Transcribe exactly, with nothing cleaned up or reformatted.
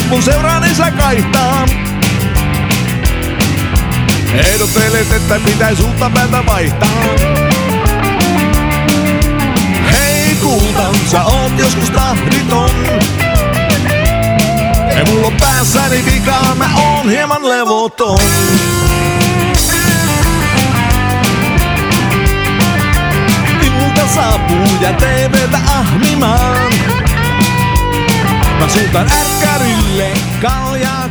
kun seuraani sä kaihtaan. Ehdottelet, että pitäis sulta päätä vaihtaa. Hei kulta, sä oot joskus tahditon. Ja mulla on päässäni vikaa, mä oon hieman levoton. Ilta saapuu ja T V:tä ahmimaan. Mä suuntaan ärkkärille kaljaa